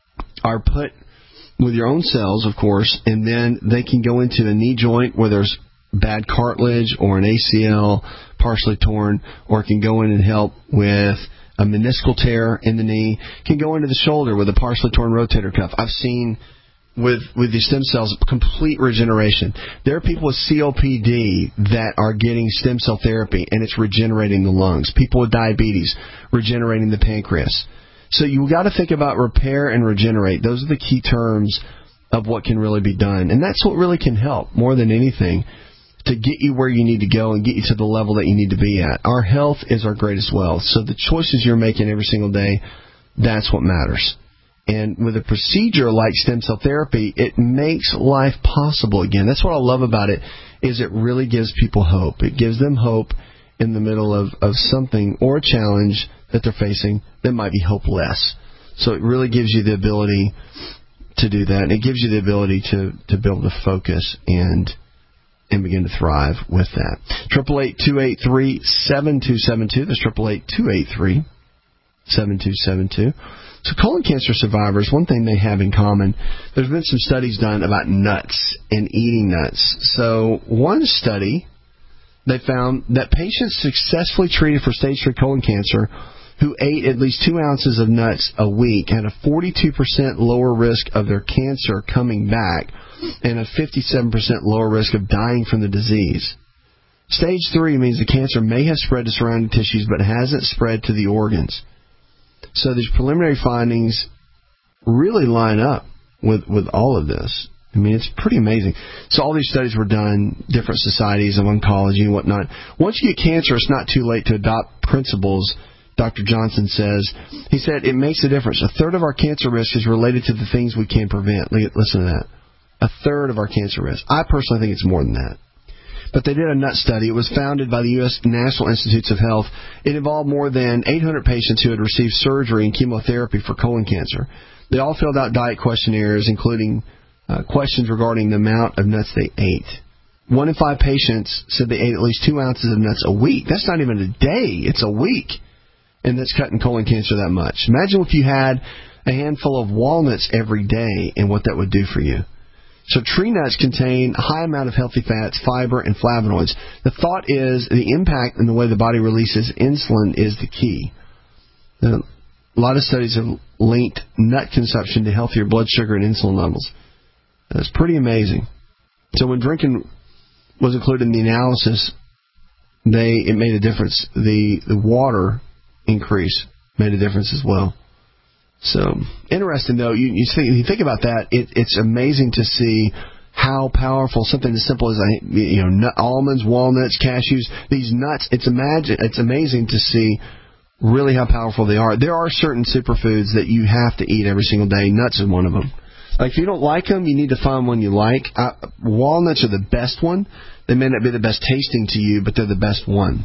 are put with your own cells, of course, and then they can go into a knee joint where there's bad cartilage or an A C L partially torn, or it can go in and help with a meniscal tear in the knee. It can go into the shoulder with a partially torn rotator cuff. I've seen with with these stem cells complete regeneration. There are people with C O P D that are getting stem cell therapy, and it's regenerating the lungs. People with diabetes, regenerating the pancreas. So you've got to think about repair and regenerate. Those are the key terms of what can really be done. And that's what really can help, more than anything, to get you where you need to go and get you to the level that you need to be at. Our health is our greatest wealth. So the choices you're making every single day, that's what matters. And with a procedure like stem cell therapy, it makes life possible again. That's what I love about it, is it really gives people hope. It gives them hope in the middle of, of something or a challenge that they're facing that might be hopeless. So it really gives you the ability to do that. And it gives you the ability to, to be able to focus and and begin to thrive with that. Triple eight two eight three seven two seven two. That's triple eight two eight three seven two seven two. So colon cancer survivors, one thing they have in common, there's been some studies done about nuts and eating nuts. So one study, they found that patients successfully treated for stage three colon cancer who ate at least two ounces of nuts a week had a forty-two percent lower risk of their cancer coming back and a fifty-seven percent lower risk of dying from the disease. Stage three means the cancer may have spread to surrounding tissues but hasn't spread to the organs. So these preliminary findings really line up with, with all of this. I mean, it's pretty amazing. So all these studies were done, different societies of oncology and whatnot. Once you get cancer, it's not too late to adopt principles, Doctor Johnson says. He said it makes a difference. A third of our cancer risk is related to the things we can prevent. Listen to that. A third of our cancer risk. I personally think it's more than that. But they did a nut study. It was founded by the U S National Institutes of Health. It involved more than eight hundred patients who had received surgery and chemotherapy for colon cancer. They all filled out diet questionnaires, including uh, questions regarding the amount of nuts they ate. One in five patients said they ate at least two ounces of nuts a week. That's not even a day. It's a week. And that's cutting colon cancer that much. Imagine if you had a handful of walnuts every day and what that would do for you. So tree nuts contain a high amount of healthy fats, fiber, and flavonoids. The thought is the impact in the way the body releases insulin is the key. Now, a lot of studies have linked nut consumption to healthier blood sugar and insulin levels. That's pretty amazing. So when drinking was included in the analysis, they it made a difference. The the water increase made a difference as well. So interesting, though. You you think, you think about that. It, it's amazing to see how powerful something as simple as you know nut, almonds, walnuts, cashews. These nuts. It's imagine. It's amazing to see really how powerful they are. There are certain superfoods that you have to eat every single day. Nuts is one of them. Like if you don't like them, you need to find one you like. Uh, walnuts are the best one. They may not be the best tasting to you, but they're the best one.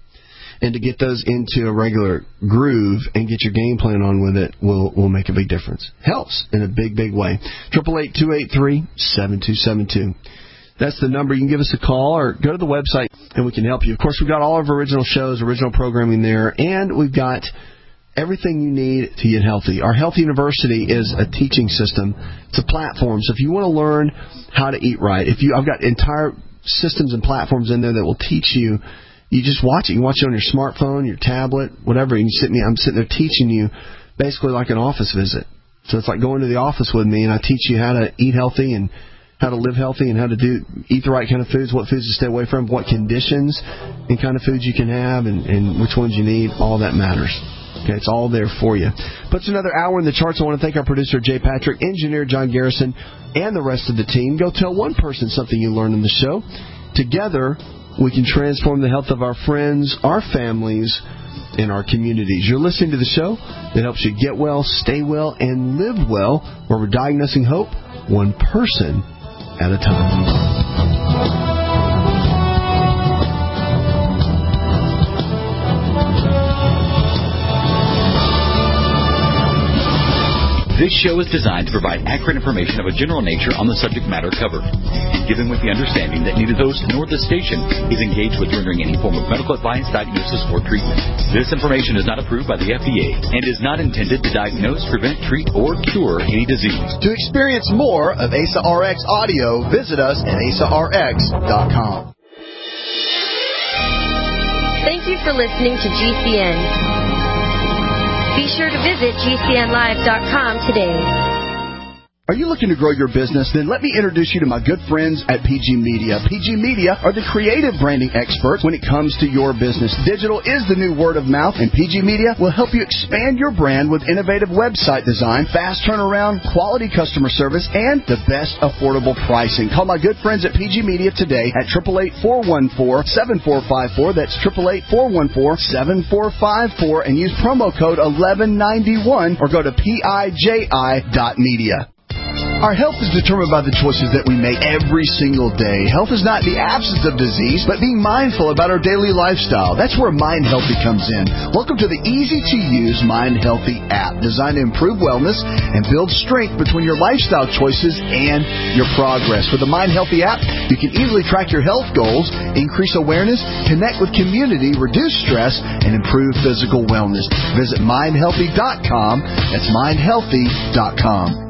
And to get those into a regular groove and get your game plan on with it will will make a big difference. Helps in a big, big way. Triple eight two eight three seven two seven two. That's the number. You can give us a call or go to the website and we can help you. Of course, we've got all of our original shows, original programming there, and we've got everything you need to get healthy. Our Health University is a teaching system. It's a platform. So if you want to learn how to eat right, if you, I've got entire systems and platforms in there that will teach you. You just watch it. You can watch it on your smartphone, your tablet, whatever. You can sit me. I'm sitting there teaching you basically like an office visit. So it's like going to the office with me, and I teach you how to eat healthy and how to live healthy and how to do eat the right kind of foods, what foods to stay away from, what conditions and kind of foods you can have, and, and which ones you need. All that matters. Okay, it's all there for you. Puts another hour in the charts. I want to thank our producer, Jay Patrick, engineer John Garrison, and the rest of the team. Go tell one person something you learned in the show. Together, we can transform the health of our friends, our families, and our communities. You're listening to the show that helps you get well, stay well, and live well, where we're diagnosing hope one person at a time. This show is designed to provide accurate information of a general nature on the subject matter covered, given with the understanding that neither host nor the station is engaged with rendering any form of medical advice, diagnosis, or treatment. This information is not approved by the F D A and is not intended to diagnose, prevent, treat, or cure any disease. To experience more of A S A R X audio, visit us at A S A R X dot com. Thank you for listening to G C N. Be sure to visit G C N live dot com today. Are you looking to grow your business? Then let me introduce you to my good friends at P G Media. P G Media are the creative branding experts when it comes to your business. Digital is the new word of mouth, and P G Media will help you expand your brand with innovative website design, fast turnaround, quality customer service, and the best affordable pricing. Call my good friends at P G Media today at eight eight eight, four one four, seven four five four. That's eight eight eight, four one four, seven four five four, and use promo code eleven ninety-one or go to P I J I dot media. Our health is determined by the choices that we make every single day. Health is not the absence of disease, but being mindful about our daily lifestyle. That's where Mind Healthy comes in. Welcome to the easy-to-use Mind Healthy app, designed to improve wellness and build strength between your lifestyle choices and your progress. With the Mind Healthy app, you can easily track your health goals, increase awareness, connect with community, reduce stress, and improve physical wellness. Visit mind healthy dot com. That's mind healthy dot com.